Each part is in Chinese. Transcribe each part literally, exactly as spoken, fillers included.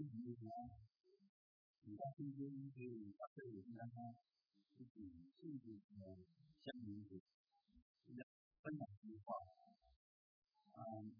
情之下，你在中间可以把这里让它自己性质的相连接，分享计划，嗯。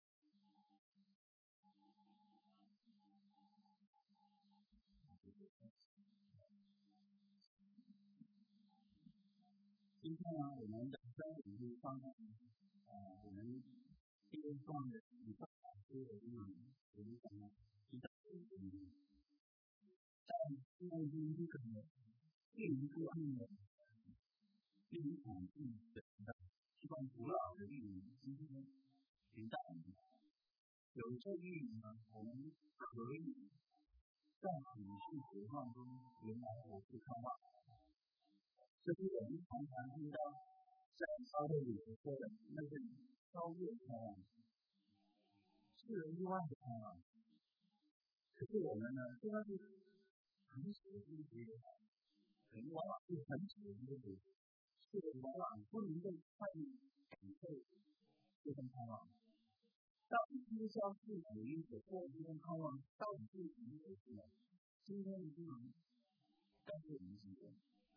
今天呢，我们的专题方面，呃，我们第一段的一个老师的内容，我们讲了比较多的内容。在内容这个对于个案的运营环境的希望古老的运营，今天给大家有这运营呢，我们可以在体系活动中原来我是看到。所以我们常常听到在超越里说的那个超越开朗，是人之外的开朗。可是我们呢，虽然是很喜欢这些，可能往往是很喜欢这些，是往往不能够快感受这份开朗。到底推销是属于所做的这份开朗，到底是怎么回事呢？今天的内容告诉我们几个。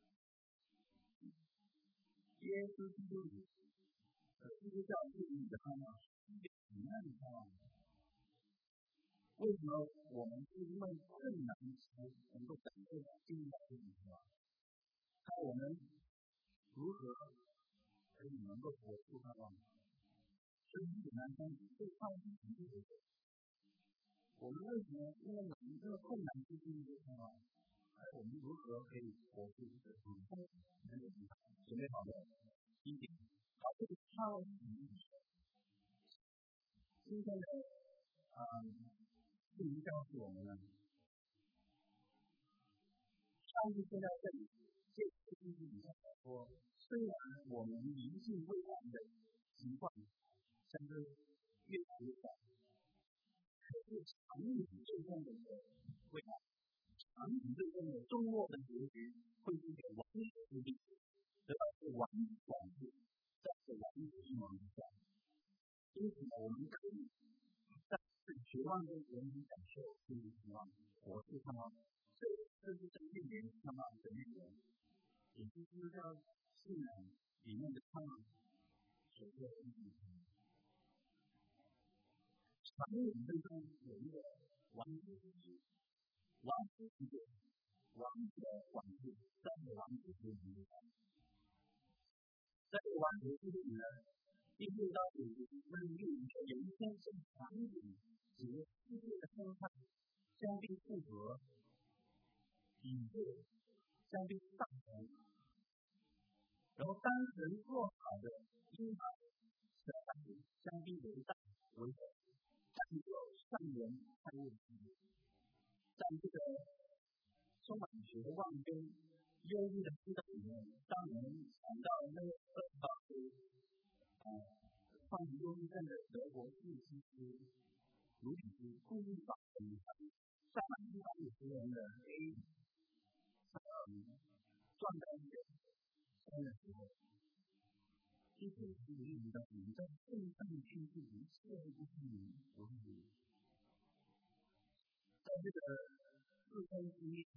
耶稣基督呃，基督教是你的开朗，你那里开朗。为什么我们是因为困难才能够感受到经历到这种开朗？那我们如何可以能够活出开朗？所以简单说，最快是什么回事？我们为什么因为一个困难去经历开朗？而我们如何可以活出这个开朗？准备好了，第一点，好，这个开朗是什么意思？今天的嗯，圣经告诉我们呢，上帝现在这里借这个比较说，虽然我们灵性未完的情况相对越来越少，可是长远最重的未来，长远最重的终末的结局，会是一个完美的历史，得到是完美管制，在这完美的阴谋之下。因此呢，我们可以在绝望中人民感受心理希望，活出看到，所以这是针对人看到的内容，也就是说，信仰里面的看到所做的意义。长远最终有一个完美的结局，完美的结局，完美的管制，三个完美的结局。在这个完美的结局呢，第六到五节那里有一个有一天是场景和世界的生态相对复合，宇宙相对上层，然后单纯做好的阴好小单元相对为大为小，但有上人开悟之路，在这个充满绝望跟忧郁的时代里面，当人想到那个二号是呃患忧郁症的德国护士师卢比斯故意把女孩上满一百五十人的 A 呃撞在一个山的时候，这个是意味着你在正上去自己设立一批人我是在这个自身经历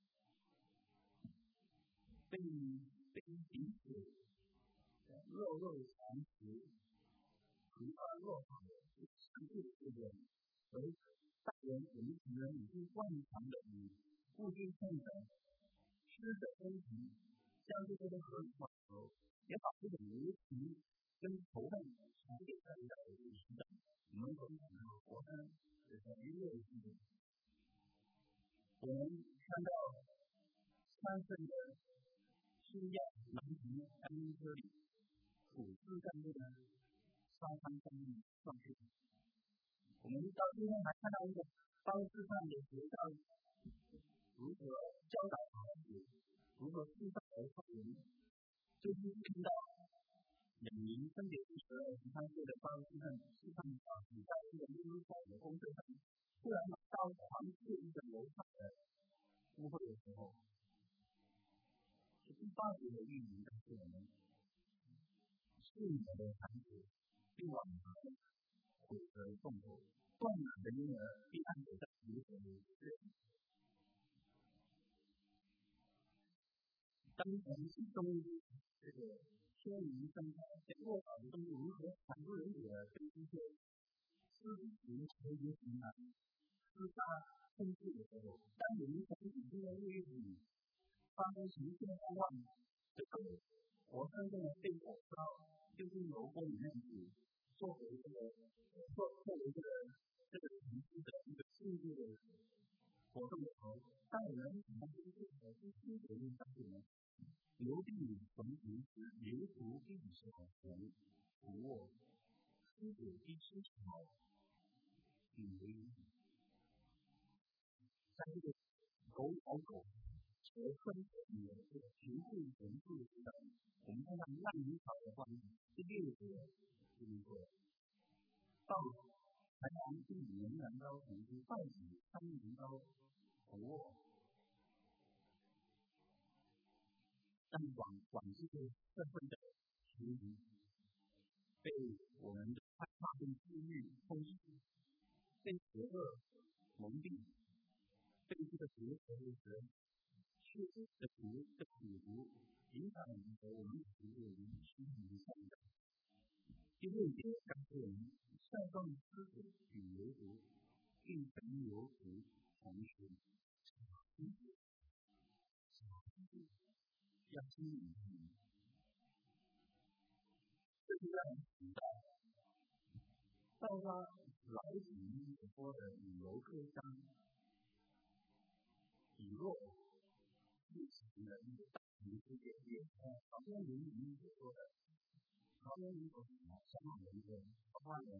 被被彼此肉肉相食不断弱化的强制这个而大人我们成人已经惯常的以物质性的吃的分层将这些都合理化的时候，也把这种无情跟仇恨强烈带入到我们的时代，我们可以看到佛山这个娱乐的系统，我们看到三份的需要南平安宁车里普世干部的沙滩上面上去，我们到今天还看到一个方式上的学校如何教导孩子如何制造儿童人，就是看到两名分别是十二十三岁的巴勒斯坦示范法你在一个耶路撒冷的公车上突然拿到狂刺一个犹太的污秽的时候，是第八节的预言告诉我们，是你的孩子并往来毁则动作， 断奶的婴儿被按守在如何的当然是动物这个天然生态弱小的动物如何产出人者对一些自己的一些形态自大控制的时候，当我们从已经的日子发生呈现方案这个活生生的被火烧，就是油锅里面去作为这个作作为这个这个城市的一个庆祝的活动的时候，当我们想到这个的是新的一方面，刘备从平时刘图必是好神，不卧师者必失朝，以为在这个狗咬狗蛇吞蛇里这个贫富悬殊的时代，我们看到烂泥草的话呢，第六个就是说到台湾第五年南高城是报纸三年高不卧，但广广西的社会的群体被我们的害怕跟地域控制，被邪恶蒙蔽，被这个邪恶的人确实的苦的苦毒影响我们和我们所有人身体的上的。第六点告诉我们，善放思想与流毒，并成流毒同时，要经营。这是让人提到，到他老子所说的以柔克刚，以弱制强的一个大型世界界。好像人民所说的，好像人所想法的一个话呢，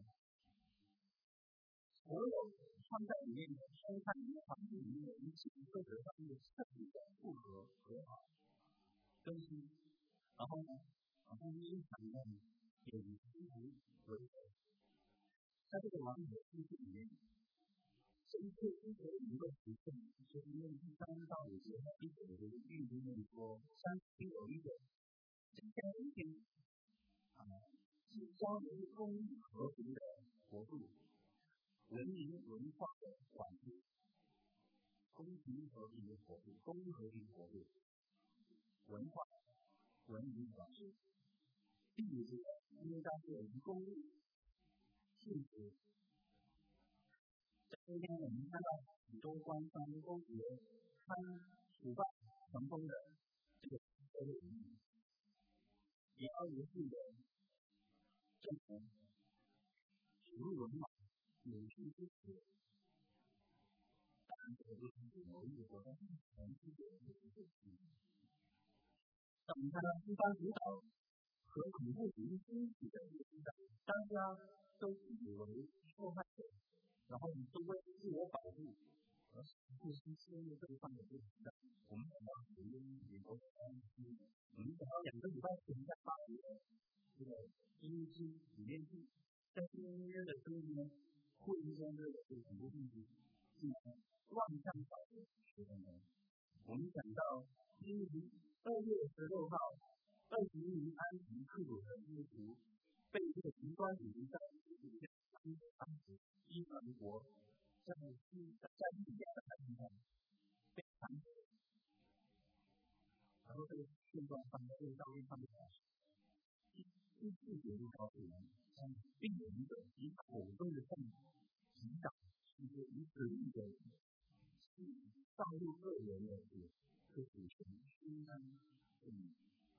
所有创在里面的生态环境里面的一切都得到一个彻底的复合和好更新，然后呢，然后一场呢也以舒服为主，在这个完美的世界里面。这一切之所以能够实现，就是因为第三到五节和第九节的预言里说，三天有一个这样一天啊，是交流公益和平的国度，文明文化的管制，公平和平的国度，公益和平国度，文化文明管制。第五节，因为当时有公益幸福。在今天我们看到许多官方公职参腐败成功的这个社会领域，也要有自己的政权，输入文化，有序支持。当然，这个就是某一个国家全世界的一个区域。那我们看到西方主导和恐怖主义兴起的一个时代，大家都以为受害者。然后都为自我保护而付出生命这一方面的时代，我们想到美国的安息，我们想到两个礼拜前在巴黎的这个音机里面去，在音乐的声音呢，忽然间这个恐怖病毒竟然乱象导致学生们，我们想到今年二月十六号，二十一名安息克鲁的基督徒被这个极端主义在当时伊朗国在在利比亚的海上被弹劾，然后这个片段放在这个照片上面，第四节就告诉我们，并有一个以口中的圣祈祷，一个以此一个道路恶人的是是主权虚安嗯。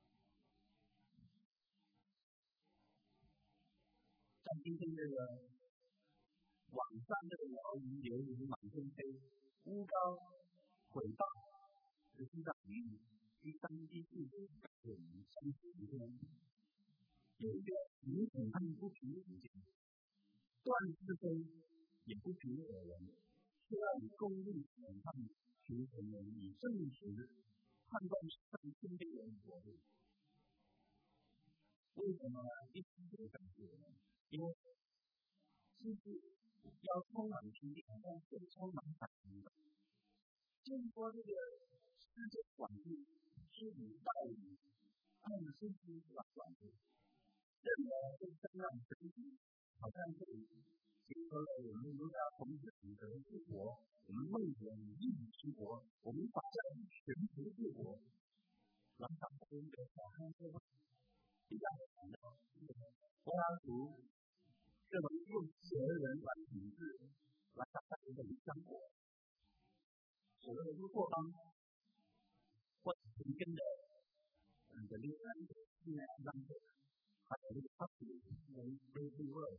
在今天这个网上这个谣言流言满天飞，诬告诽谤，实际上里面第三第四节告诉我们三十一天有一个明显他们不平的意见，断是非也不平可人，却要以公义审判群臣人，以正直判断上天的人国度。为什么第四节告诉我们？因为世界要充满平静，但是充满反应的。就是说，这个世界管理是以道理、按事实来管理。人呢，会增长身体，好像可以结合了我们儒家孔子主张的治国，我们孟子以义治国，我们法家以权图治国，来达到一个小康社会。第二个讲到柏拉图认为用贤人来统治，来达到一个理想国。所谓的乌托邦，或者曾经的嗯的六三的现代当中，还有这个他主为为对位，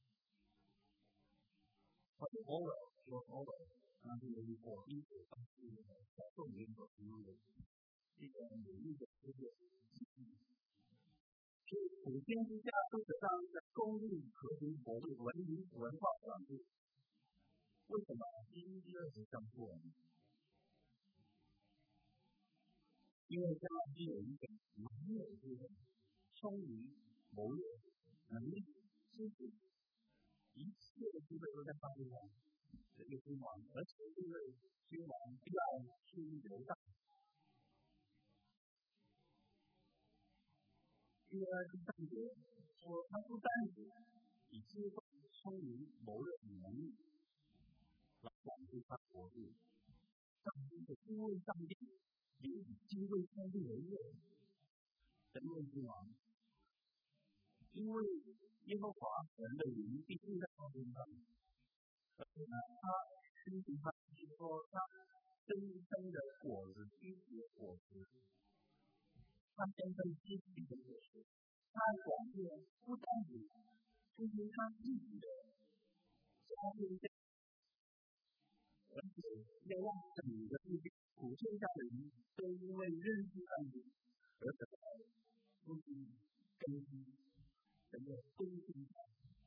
或者 over 说 over， 那这个火星所当时的小众民所提供的一个美丽的世界。所以普天之下都得到一个公益、和平、活力、文明、文化团结。为什么第一、第二是这样做呢？因为这样是有一个完美的聪明、谋略、能力、知识，一切的机会都在他身上。这个君王，而且这位君王必要去流荡。因为第三节说，他不单只以智慧、聪明、谋略的能力来管制他国度，上帝的因为上帝也以敬畏上帝为乐。神为君王，因为耶和华神的灵必住在他身上，而且呢，他心情他是说他真正的果子必结果实，他真正积极的果实，他广业不单只出于他自己的家庭，而且要让整个世界普天下的人都因为认识上帝而得到复兴更新，整个公平上，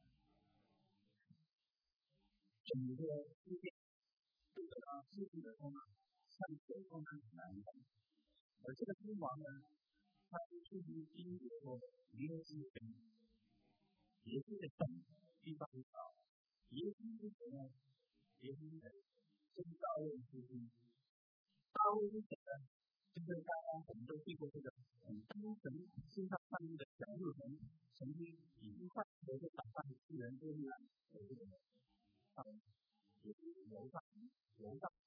整个世界都得到自己的充满，像水充满南一样。而这个君王呢，他是出于经历过耶稣的耶稣的本地方道，耶稣之前呢，耶稣的真大卫之君，大卫之前呢，就是刚刚我们都听过这个很单纯心上上帝的小路人，曾经以一块石头打败世人之力的这个啊，也是犹大犹大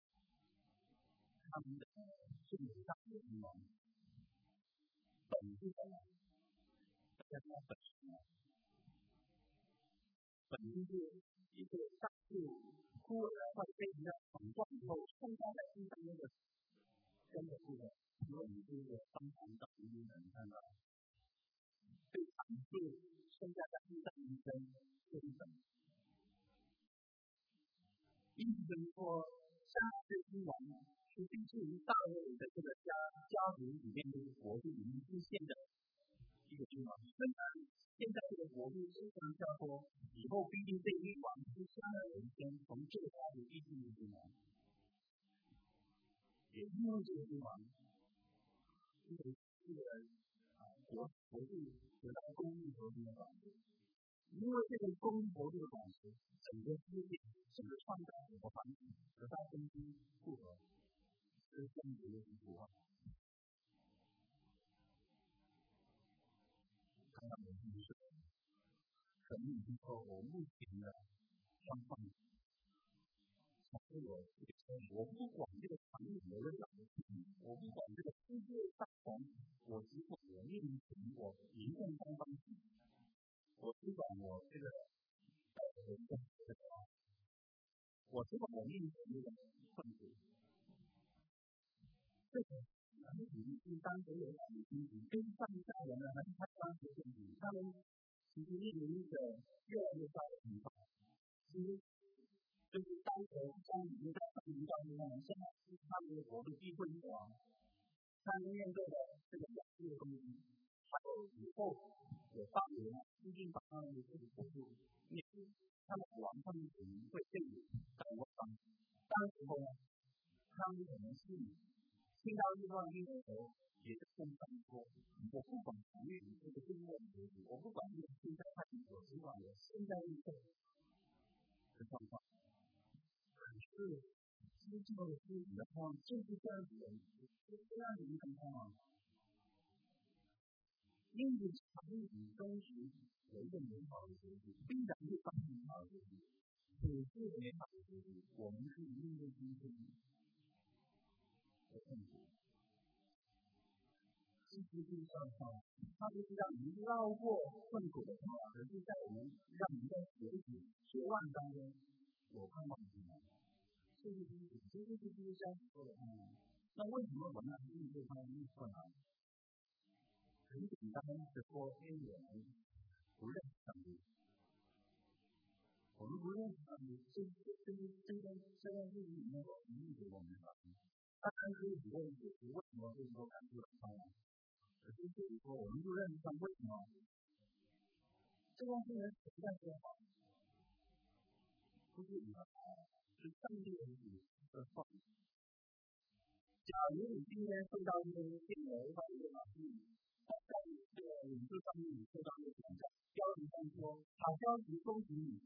他们的是犹大的君王，本地的大家说本地呢，本地是一个大树枯萎了，或者被人家砍断以后，剩下在地上那个根的部分，如果你是一个方盘的一个人看到，被砍树剩下在地上一根就是本。因此就是说，下这君王呢，是根据于大卫的这个家家族里面这个国度里面出现的一个君王。虽然现在这个国度非常叫做以后必定这君王是下来人间，从这个家族必定的君王，也因为这个君王，因为这个啊国国度得到公义和平的保护。因为这个公国度的管持，整个世界整个创造和环境得到更新复合，是圣洁的符号。看到我们是神已经说，我目前的状况，才是我这个我不管这个场景的人，我不管这个世界大同，我只管我命令我民众方方，我只管我这个。我知道我命令这个困苦，这个男女是当时有女性跟上下人呢，还是他当时的女，他们其实面临着越来越大的情况。其实就是当时像你们在上明教育上，现在是他们的国度地会一王，他们面对的这个两地的东西，还有以后有大国毕竟把他们的这个国度面对。他们王他们可能会被掌握上，当时候呢，他们可能是听到这段音乐的时候，也是跟上说，我不管长远这个经验结局，我不管这个现在看我只管我现在立刻的状况。可是基督的自己的话，就是这样子的，就是这样子一个状况。因此，长远终局有一个美好的结局，必然会发生美好的结局。可是美好的结局，我们是因为今天的痛苦。是实际上哈，它不是让我们绕过困苦的方法，而是在我们让我们在学习绝望当中有盼望的地方。这是第一点，这就是第一章说的盼望。那为什么我们要应对它的逆困难？很简单的说，因为我们不认识上帝。我们不认识上帝，这这这这个这个日子里面所孕育给我们的，它可以只问解释为什么这么多感触的盼望。可是至于说我们不认识上为什么这件事情存在就好，不是你的好，是上帝的旨的话。假如你今天受到一些病人或者是老师，他在这个领袖上面你受到一个挑战，标题上说好消息恭喜你，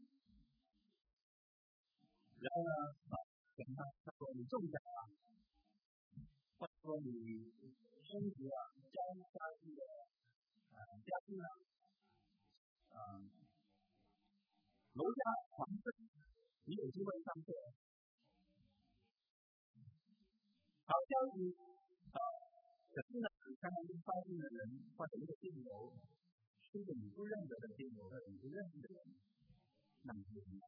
然后呢，啊，等他他说你中奖了，或者说你升职了，加加这个呃加薪了，啊、呃，楼下房子你有机会上车。好消息啊！可是呢，常常就发现的人或者一个电邮，是一个你不认得的电邮，或者你不认识的人，那么就怎么样？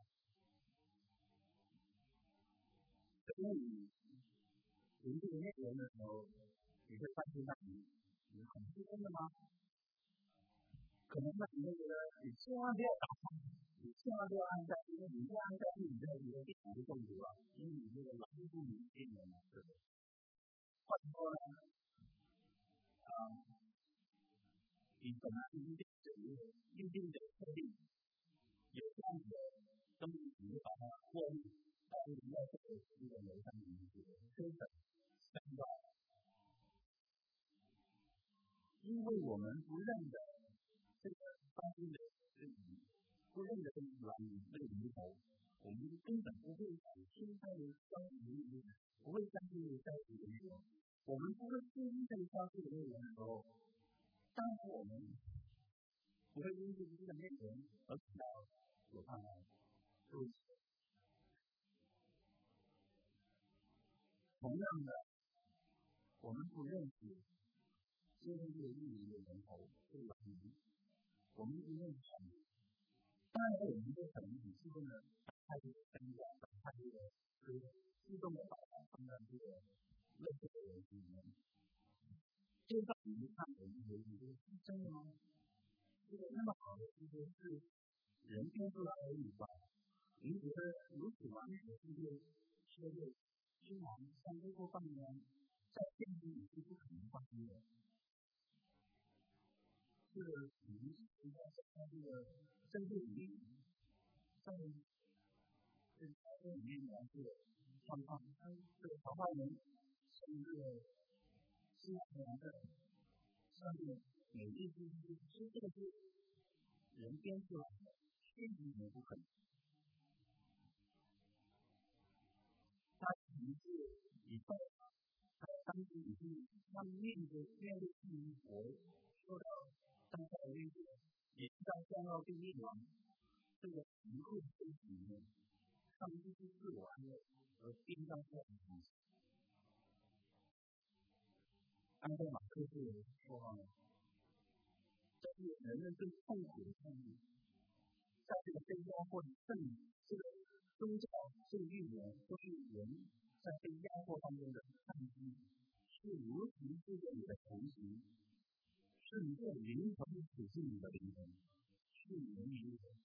所以读这个内容的时候，你会发现到你你很是真的吗？可能呢，你会觉得你千万不要打开，你千万不要按下，因为你一按下去，你就你的电脑就中毒了，因为你这个牢固你的电源嘛，对不对？或者说呢，啊、呃，你本来已经对这个预定的设定有这样子的东西，你就把它过滤，但是你要这个这个楼上面去推的三个，因为我们不认得这个发生的事情，不认得这个原因，这个源头，我们根本不会听它的消息的内容，不会相信消息的内容，我们不会注意这个消息的内容的时候，当然我们不会因为这个内容而感到有盼望。同样的，我们不认识今天这个意义的源头，这个原因，我们不认识上帝。当然，我们就可能很激动的打开这个灯光，打开这个这个激动的把它放在这个热水的人里面。就算你一看，我们觉得这个是真的吗？这个那么好的世界是人编出来而已吧？您觉得如此完美的世界，世界居然像这个半年在现实里是不可能发生的？是你应该在这个政治里面，在这个财政里面描述的状况，这个桃花源是一个西南洋的上面美丽之地，其实这个是人编出来的，确实也不可能。它可能是以后它当时已经他们面对面对帝国受到当下的威胁，也知道将要被灭亡，这个一路追里面，他们就是自我安慰而编造出来的东西。安德马克思说啊，这是人类最痛苦的痛苦，在这个被压迫的正这个宗教这个预言都是人在被压迫当中的抗击，是如同世界里的同行，是你的灵魂只是你的灵魂，是你的灵魂。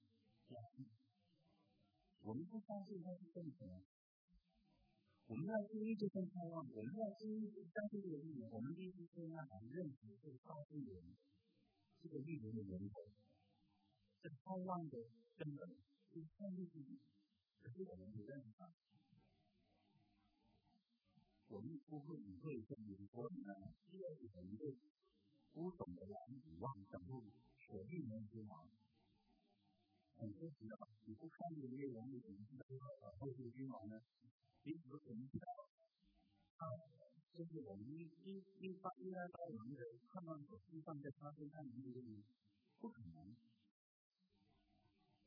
我们不相信它是正确的，我们要经历这份盼望，我们要经历相信这个预言，我们必须先让我们认识这个发生源，这个预言的源头，这盼望的根本是上帝自己，可是我们不认识它，我们不会理会这个所以呢，第二个人类不懂得来指望等路所欲能之王。很多时候，你不看这个内容，你怎么知道呃后续的君王呢？你怎么可能知道啊？就是我们应应应发应该把我们的盼望所寄放在他身上的这个不可能。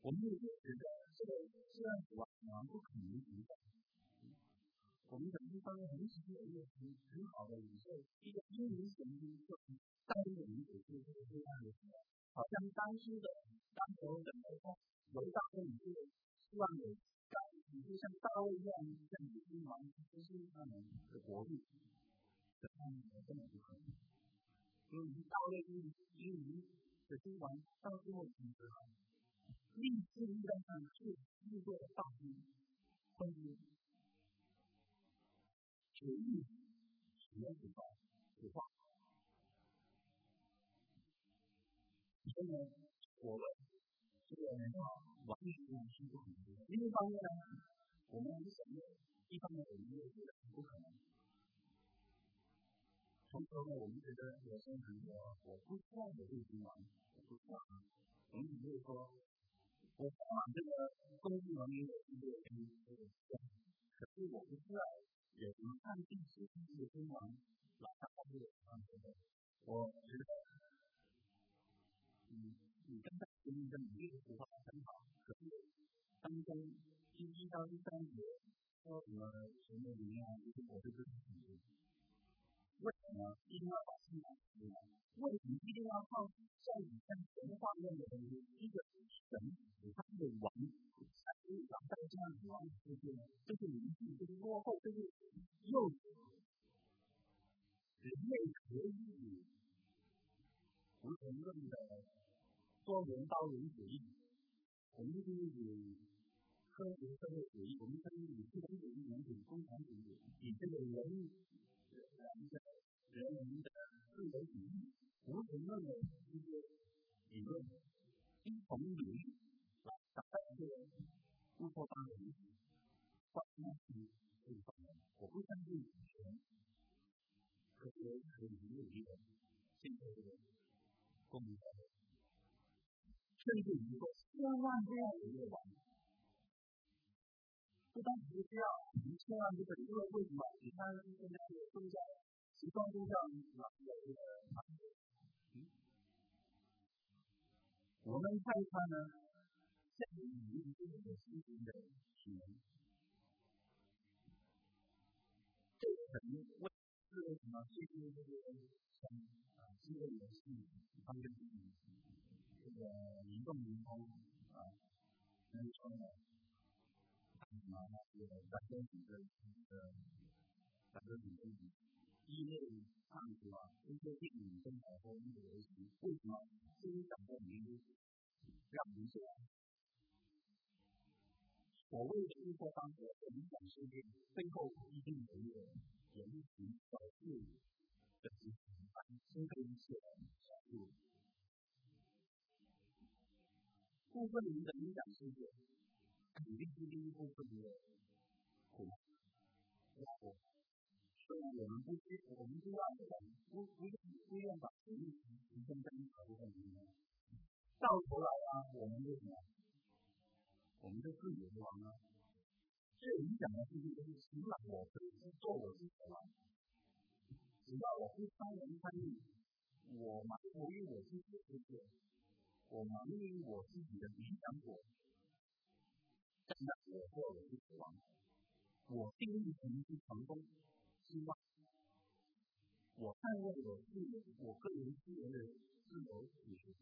我们也觉得这个虽然死亡不可能存在，我们的一方面同时有一个很很好的领受，一个因为神经就带领我们走出这个黑暗的时候，好像当初的当时的人说，伟大的你是希望有干，你就像大卫一样，像你君王，就是他们的国度，可他们根本不可能，因为大卫因因为的君王到最后选择了。历次遇到上是遇过的大兵，分别决定什么时候不放。所以呢，我们这个完全是不可能的。另一方面呢，我们是什么？一方面我们也觉得不可能。同时呢，我们觉得有些人说我不需要有这个君王，我不需要。我们只是说。我当然这个工具能力是这个可以可可是我不知道有什么看历史这个君王来看这个啊，我觉得嗯，你刚才说你的努力的话很好，可是当中第一到第三节说什么什么里面就是我对这个感觉，为什么一定要把信仰出来？为什么一定要靠像以前神话论的东西？一个神。他的王才是长在这样子王世界，就是灵性，就是落后，就是幼稚。人类可以无神论的多元包容主义，我们可以科学社会主义，我们可以以资本主义、民主、共产主义，以这个人人的人民的自由主义、无神论的一些理论，一同努力。打败这个乌托邦的理想，换上去这一方面，我不相信神可以可以努力的现在这个公民社会，甚至于说千万不要有一个王，不单只是这样，你千万不可以，因为为什么？你看现在这个宗教，西方宗教啊，有这个嗯，我们看一看呢。像你们这个心灵的体能，这个可能为是为什么？最近这个像啊，新的游戏，他们这个移动联通啊，能说呢，什么这个单身女的这个单身女的一类唱歌啊，这些电影跟好多那个游戏，为什么欣赏的名字让人说？所谓的乌托邦和理想世界背后一定有一个人群少数的集团，新的一些少数部分人的理想世界，肯定是第一部分的苦难。所以我们不需，我们不要不不不愿把权力提升在一小部分人员，到头来啊，我们为什么？我们就自己的王啊。最理想的世界就是只要我可以做我自己的王，只要我不参人参与，我满足于我自己的世界，我满足于我自己的理想国，站在我做我自己的王，我定义成是成功，希望我捍卫我自由，我个人自由的自由意识。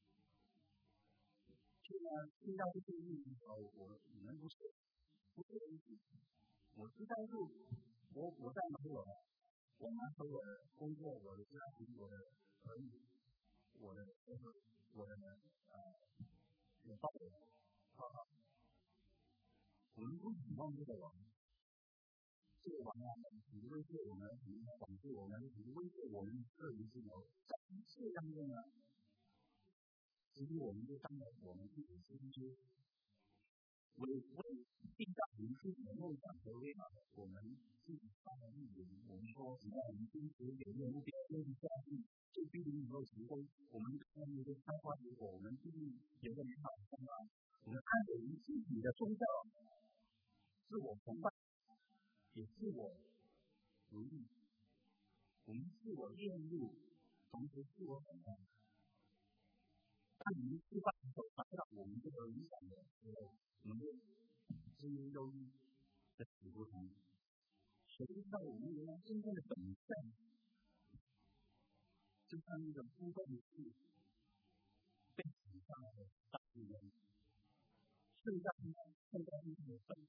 现在听到这些意义的时候，我你们不是不是意思。我知道是，我我在忙我的，我忙和我的工作，我的家庭，我的儿女，我的我的呃，我道德，好好，我们不指望这个王，这个王啊，只威胁我们，只管制我们，只威胁我们个人自由。在这上面呢，其实我们就当了我们自己先知。为为定下明确的梦想和未来，我们自己发的意愿，我们说只要我们坚持有一个目标，坚持下去，就必定能够成功。我们看一个开花结果，我们必定有个美好的将来。我们看我们自己的宗教，自我崇拜，也自我独立，我们自我厌恶，同时自我审判。但我们失败以后，达到我们这个理想的忧郁的死不同，谁知道我们原来真正的本相，就像一个枯断的树，被挤上了大地中，剩下剩下一点分。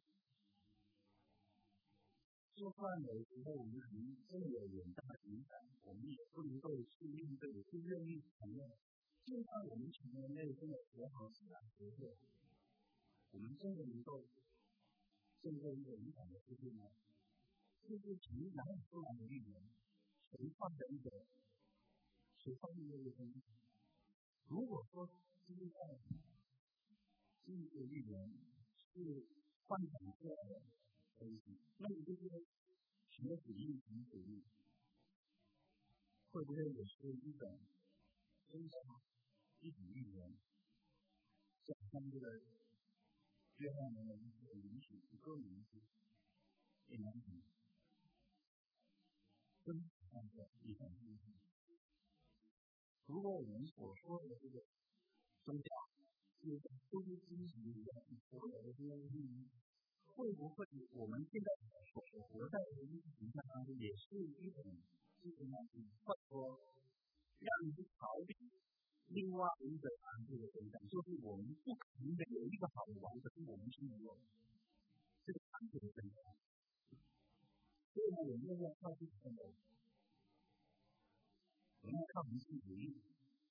就算有时候我们可能真的有远大的影响，我们也不能够去面对，不愿意承认。就算我们全人类真的和好起来合作，我们真的能够建构一个理想的世界吗？世界从哪里出来的预言？谁创造一个？谁创造一个东西？如果说世界上这个预言是幻想出来的东西，那么这些什么主义、什么主义，会不会也是一种真相、一种预言？像像这个约翰的人是允许不够允许，也难听。真相的一种预言。如果我们所说的这个宗教是都是基于所有的这些预言，会不会我们现在所活在的一个形象当中，也是一种这种或者说让你去逃避另外一个残酷的真相，就是我们不可能有一个好的完整，我们是没有这个残酷的真相。所以我们要靠这个的，我们要靠民族主义，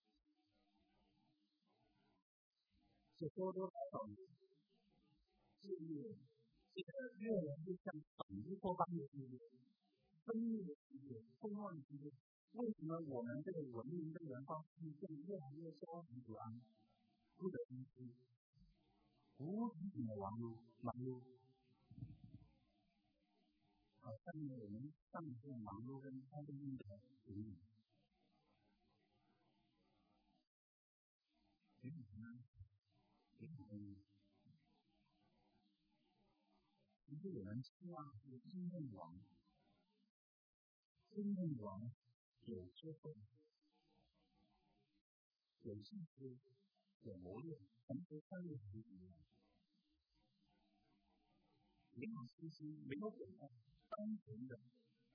是多多少少是这个越来越像反乌托邦的世界，分裂的世界，混乱的世界。为什么我们这个文明的文化现在越来越消极不安，不得不知，无止境的忙碌忙碌，好像我们上一次忙碌跟他的那个主义，有点难，有点难。其实有人希望是真正王，真正王有智慧，有信心，有谋略，同时三位一体，没有私心，没有毁坏，单纯的。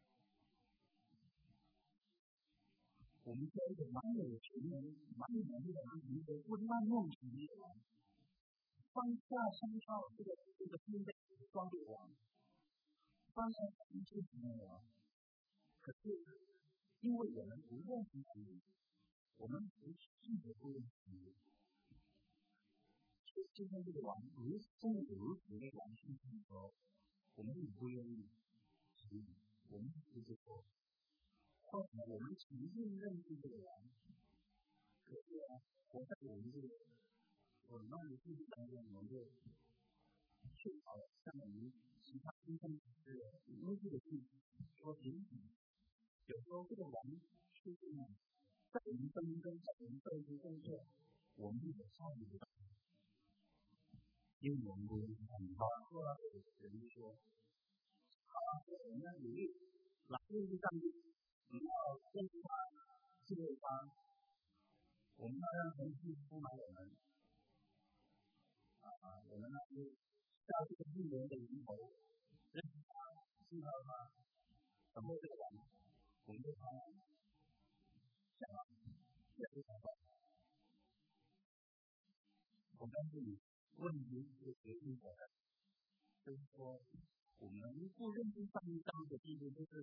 我们说一个满有全能、满有能力的人，一个不滥用权力的王，放下山上这个这个军备装备王，放下一切权能的王。可是因为我们不认识权力，我们不拒绝不认识权力。今天这个王如真的如此的王去的时候，我们也不愿意承认，我们不接受。后来我们重新认识这个王，可是啊，我在我们这个混乱的世界当中，我们就缺少了像我们其他今天的优秀的地说平衡。有时候这个王出现了，在我们身边跟在我们背后工作，我们也参与不到。因为我们不认识很高，后来有人说，好啊，我们要努力来认识上帝，我们要认识他，敬畏他，我们要让神去充满我们，啊，我们要去下这个预言的源头，认识他，信靠他，等候这个王，我们对他想要也是想法。我告诉你，问题是决定我的，就是说，我们不认识上帝到的地步，就是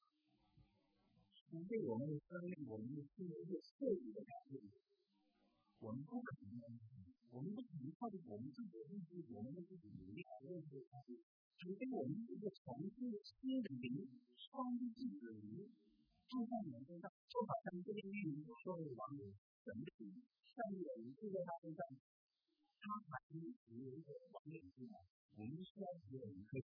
对我们的生命，我们的心一个彻底的改变。我们不可能，我们不可能靠着我们自己的意志，我们的自己努力来认识上帝，除非我们一个重新的新的灵，双自己的灵，住在我们身上，就好像这个预言所说的王有神的灵，上帝的灵住在他身上，他才可以成为一个王的出来。我们需要有人可以。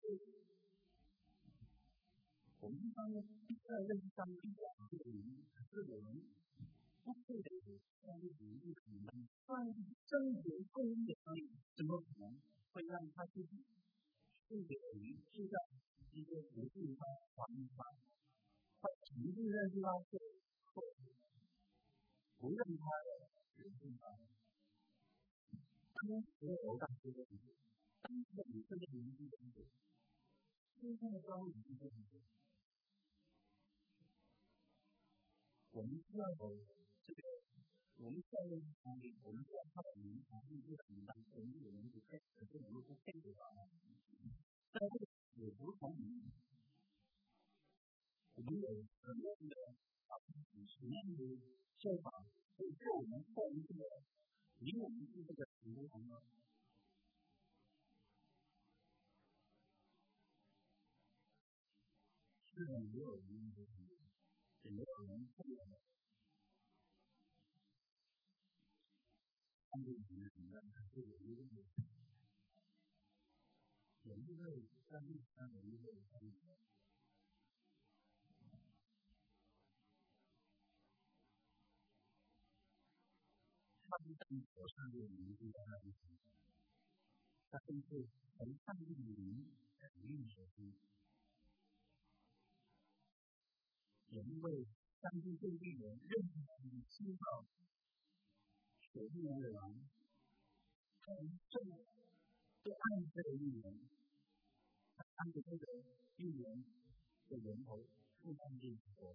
我们一方面在认识上帝的这个灵，可是我们不配得上帝的灵不可能，上帝真人公义的上帝怎么可能会让他自己自己的灵住在一个不是他环境上？他曾经认识到这后，不认他的人性上，当时我感觉当时的以色列民是这样子，今天的教会是这样子。我们需要有这个，我们需要有能力，我们需要靠我们才能做到明白，我们有能力配合，这能力不配合的话，但是也如同我们有很多的啊，什么样的做法，可以做我们后一个离我们是这个程度呢？是的，没有人也没有人会的。但是我们明白，是有一个有一位在路上有一位朋友，他是在火上的名字在那里，他甚至从上帝的灵肯定手机，有一位上帝对这个任何的希望所遇的人，他正对爱这个预言，他按着这个预言的源头复上帝说，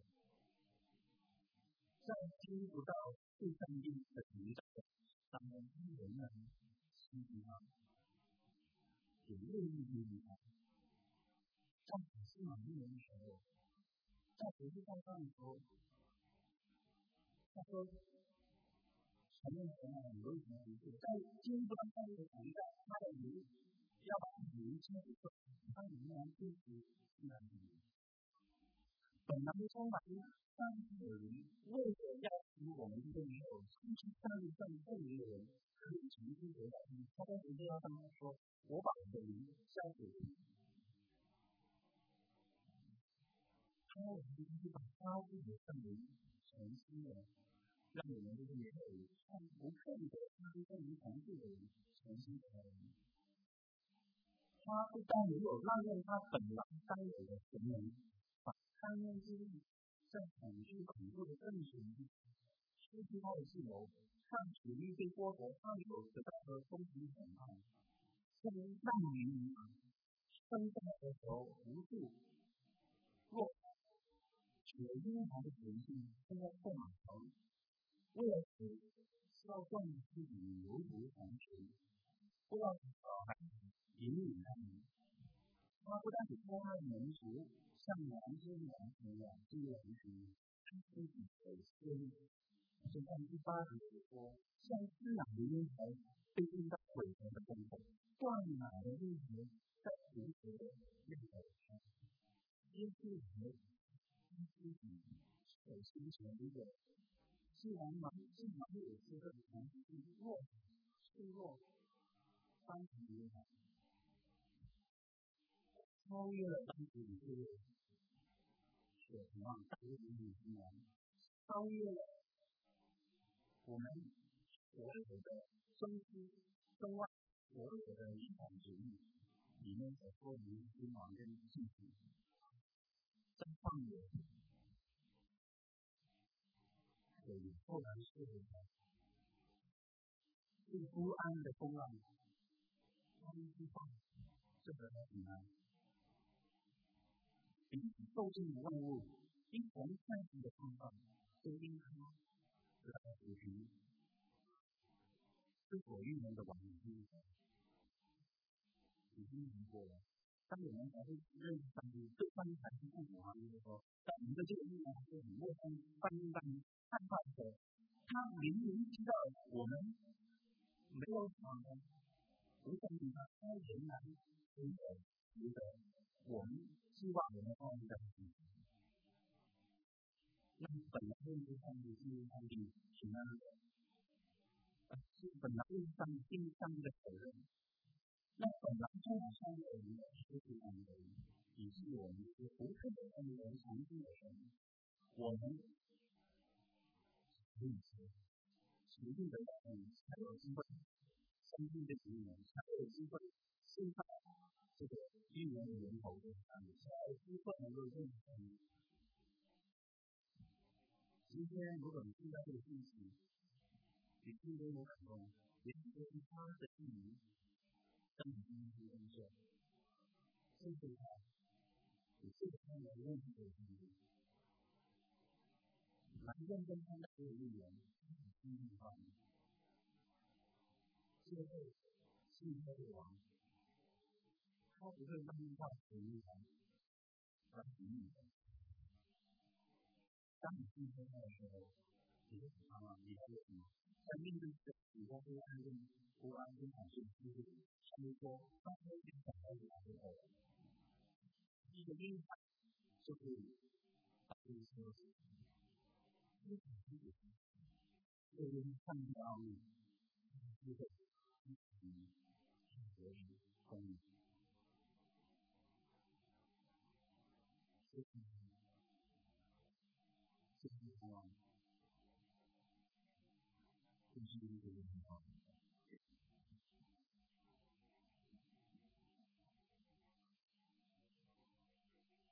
在经历不到复上帝的领导当中，人呢心情上也愿意经历他，在普世满意的时候，在普世上上的时候，他说前面前面有什么不是，在经历不到上帝的领导，他的灵要把灵接受，他仍然支持那里。本来充满上帝的人，为了要使我们这个没有亲近上帝上帝圣灵的人，可以重新得到他，他当时就要跟他说：“我把我的灵交给你。”他我们就是把他自己的圣灵重新的，让我们这个没有看不配的上帝圣灵同住的人重新得到人。他不但没有滥用他本来该有的权能，把贪念之力在恐惧恐怖的政权失去他的自由，让体力被剥夺，他有得到的公平审判，这个难民生下的时候无助弱且婴孩的人性现在不满足，为了此需要断自己犹如黄泉，不要小孩引领他们。他不但只说他的民族像羊之羊一样，这个羊群他自己的私利，就像第八节所说，像饲养的婴孩被运到鬼神的洞口，断奶的婴孩在胡蛇的内口上，耶稣和他自己所形成一个既然盲既盲也是个强弱脆弱伤残的婴孩。超越了当时以色列所渴望大卫的女新娘，超越了我们所有的生思生外所有的理想主义里面所说的君王跟幸福，在旷野有后来是最不安的风浪，安之后这个平安。受尽万物，因从上帝的创造，都因他得到主权，是所欲能的完美，已经赢过了。当我们才会认识上帝，对上帝产生共同啊，就是说，在我们的这个地方是很陌生、半明半害怕的。他明明知道我们没有什么不相信他，他仍然真的觉得我们希望我们放在一起。那本来认识上帝是上帝平安的，是本来认识上帝尽上帝的责任。那本来充满上帝的人是平安的人，以致我们是不配的上帝人常经的神，我们可以说，实际的人才有机会相信这个预言，才有机会信靠这个预言的源头的上帝，才有机会能够认识。今天如果你听到这个信息，你心中有感动，也许就是他的预言当你今天是工作，这个话，你这个方面问题的问题，蛮认真看待这个语言，很轻易化。社会是这个王，他不会让你到死路上来抵你的。当你进入的时候，你就知道了，你还有什么？在面对这个你在不安跟不安跟感受之后，他们说，当他们想到的时候，一个印象就可以把这个说死。为什么这个？这个是看到你这个嗯和公益，这是这是什么？这是一个很好的。